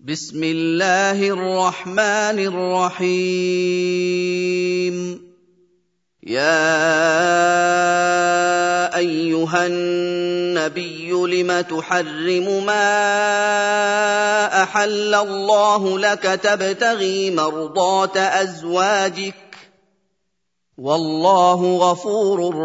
بسم الله الرحمن الرحيم. يا أيها النبي لم تحرم ما أحل الله لك تبتغي مرضات أزواجك والله غفور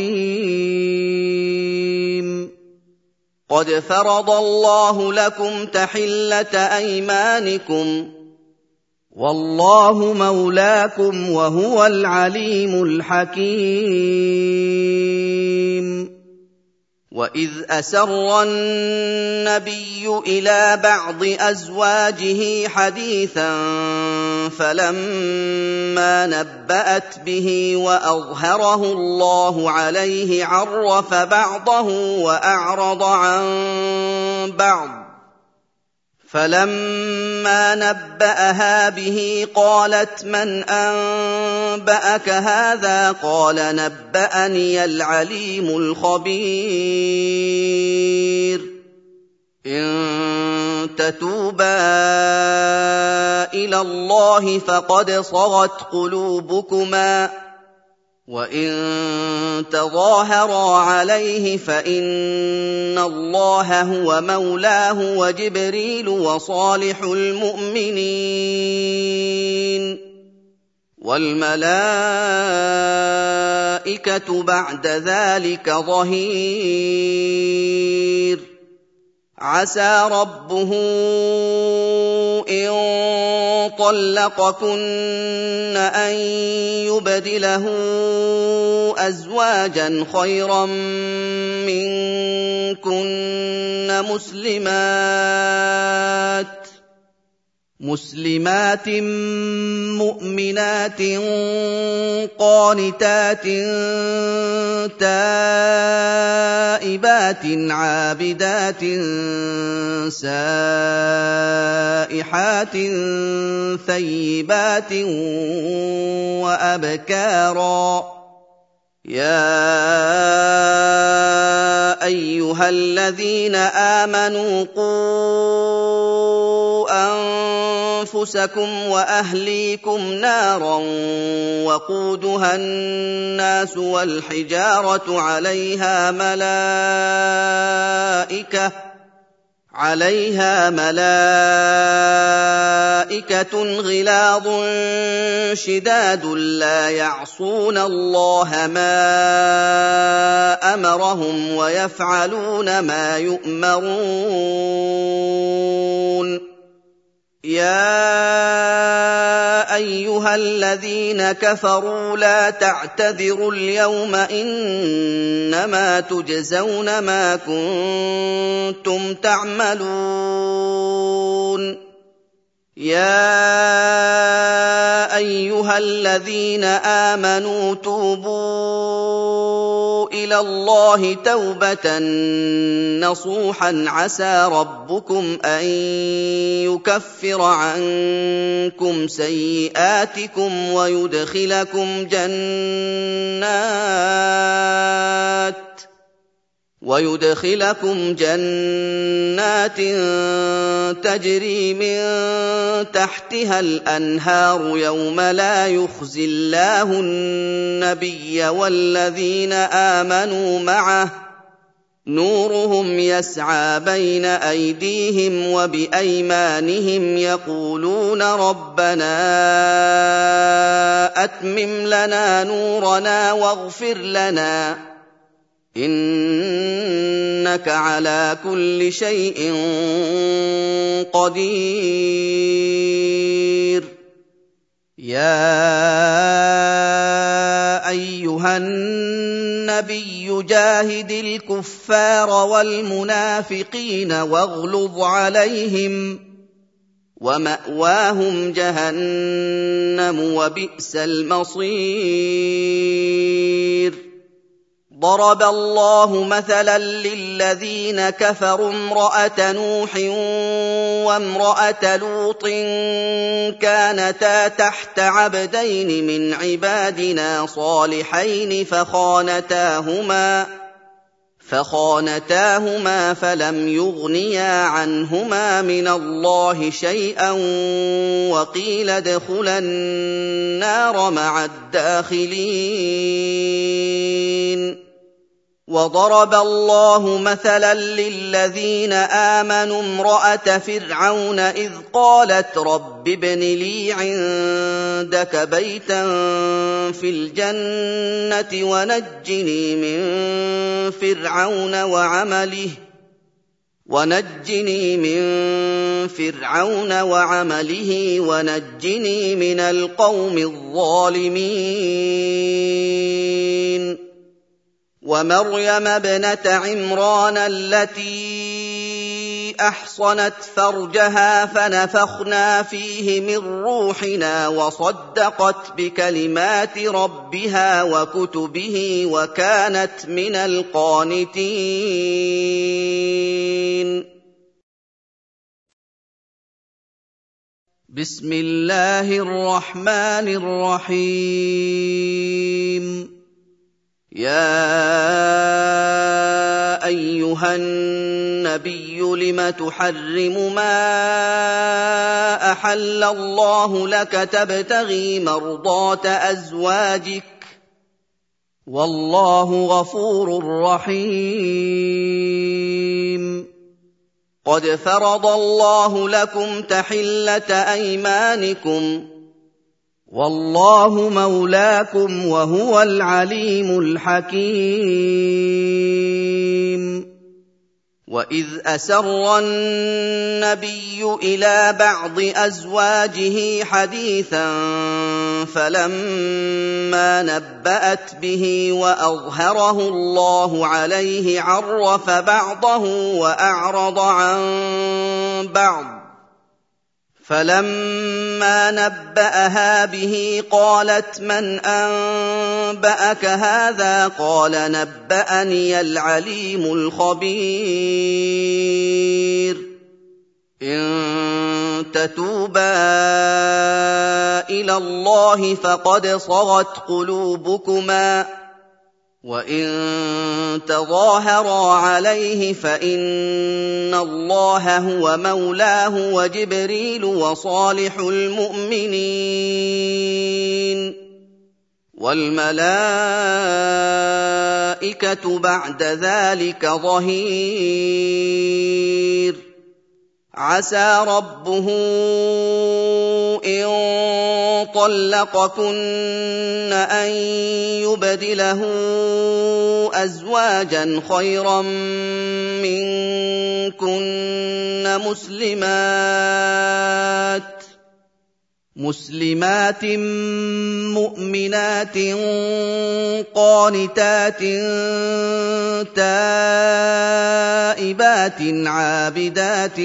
رحيم. قد فرض الله لكم تحلة أيمانكم والله مولاكم وهو العليم الحكيم. وإذ أسر النبي إلى بعض أزواجه حديثا فلما نبأت به وأظهره الله عليه عرف بعضه وأعرض عن بعض، فلما نبأها به قالت من أنبأك هذا؟ قال نبأني العليم الخبير. إن تتوبا إلى الله فقد صغت قلوبكما، وإن تظاهرا عليه فإن الله هو مولاه وجبريل وصالح المؤمنين والملائكة بعد ذلك ظهير. عسى ربه إن طلقكن أن يبدله أزواجا خيرا منكن مسلمات مؤمنات قانتات تائبات عابدات سائحات ثيبات وأبكارا. يا أيها الذين آمنوا قوا أنفسكم وأهليكم نارا وقودها الناس والحجارة عليها ملائكة غلاظ شداد لا يعصون الله ما أمرهم ويفعلون ما يؤمرون. يا أيها الذين كفروا لا تعتذروا اليوم إنما تجزون ما كنتم تعملون. يا أيها الذين آمنوا توبوا إلى الله توبة نصوحا عسى ربكم أن يكفر عنكم سيئاتكم ويدخلكم جنات تجري من تحتها الأنهار يوم لا يخزي الله النبي والذين آمنوا معه نورهم يسعى بين أيديهم وبأيمانهم يقولون ربنا أتمم لنا نورنا واغفر لنا إنك على كل شيء قدير. يا أيها النبي جاهد الكفار والمنافقين واغلظ عليهم ومأواهم جهنم وبئس المصير. ضرب الله مثلا للذين كفروا امرأة نوح وامرأة لوط كانتا تحت عبدين من عبادنا صالحين فخانتاهما فلم يغنيا عنهما من الله شيئا وقيل ادخلا النار مع الداخلين. وضرب الله مثلا للذين آمنوا امرأة فرعون إذ قالت رب ابن لي عندك بيتا في الجنة ونجني من فرعون وعمله ونجني من القوم الظالمين. ومريم ابنة عمران التي أحصنت فرجها فنفخنا فيه من روحنا وصدقت بكلمات ربها وكتبه وكانت من القانتين. بسم الله الرحمن الرحيم. يا أيها النبي لم تحرم ما أحل الله لك تبتغي مرضات أزواجك والله غفور رحيم. قد فرض الله لكم تحلة أيمانكم والله مولاكم وهو العليم الحكيم. وإذ أسر النبي إلى بعض أزواجه حديثا فلما نبأت به وأظهره الله عليه عرف بعضه وأعرض عن بعض. فلما نبأها به قالت من أنبأك هذا؟ قال نبأني العليم الخبير. إن تتوبا إلى الله فقد صغت قلوبكما وإن تظاهرا عليه فإن الله هو مولاه وجبريل وصالح المؤمنين والملائكة بعد ذلك ظهير. عسى ربه إن طلقكن أن يبدله أزواجا خيرا منكن مسلمات مؤمنات قانتات تائبات عابدات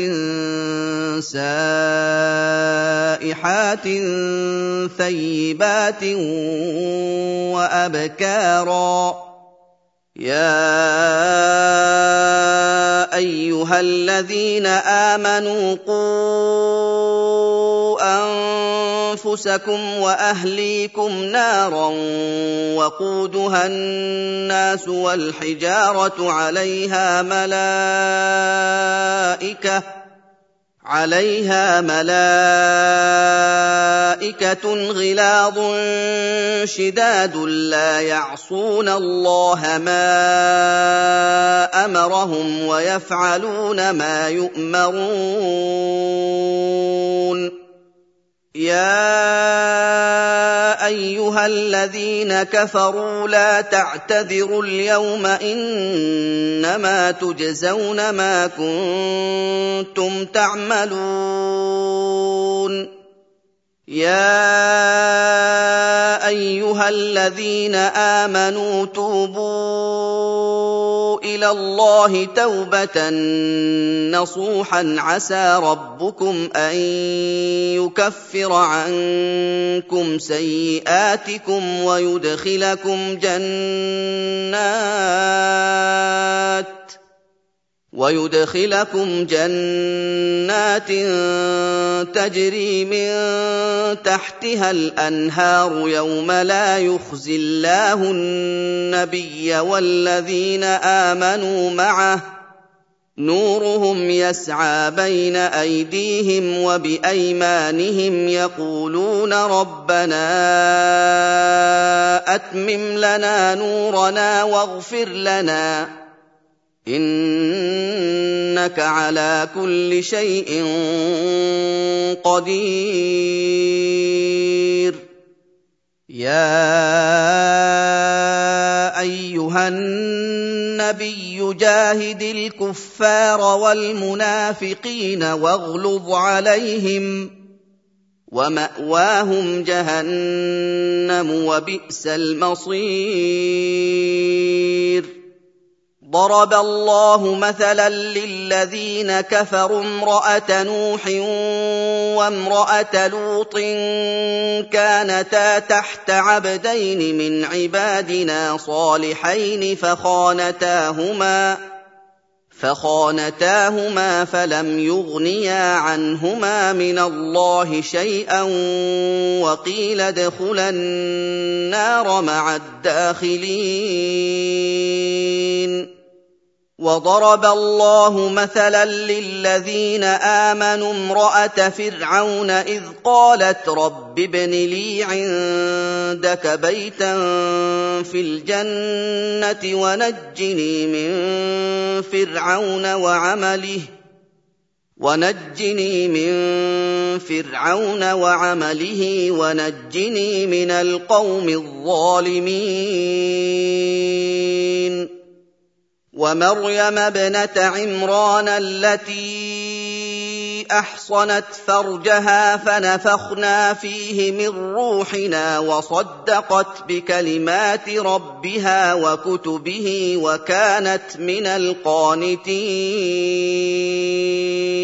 سائحات ثيبات وأبكارا. يا أيها الذين آمنوا قوا أنفسكم وأهليكم نارا وقودها الناس والحجارة عليها ملائكة غلاظ شداد لا يعصون الله ما أمرهم ويفعلون ما يؤمرون. يا أيها الذين كفروا لا تعتذروا اليوم إنما تجزون ما كنتم تعملون. يا أيها الذين آمنوا توبوا إلى الله توبة نصوحا عسى ربكم أن يكفر عنكم سيئاتكم ويدخلكم جنات تجري من تحتها الأنهار يوم لا يخزي الله النبي والذين آمنوا معه نورهم يسعى بين أيديهم وبأيمانهم يقولون ربنا أتمم لنا نورنا واغفر لنا إنك على كل شيء قدير. يا أيها النبي جاهد الكفار والمنافقين واغلظ عليهم ومأواهم جهنم وبئس المصير. ضرب الله مثلا للذين كفروا امرأة نوح وامرأة لوط كانتا تحت عبدين من عبادنا صالحين فخانتاهما فلم يغنيا عنهما من الله شيئا وقيل ادخلا النار مع الداخلين. وضرب الله مثلا للذين آمنوا امرأة فرعون إذ قالت رب ابن لي عندك بيتا في الجنة ونجني من فرعون وعمله ونجني من القوم الظالمين. ومريم ابنة عمران التي أحصنت فرجها فنفخنا فيه من روحنا وصدقت بكلمات ربها وكتبه وكانت من القانتين.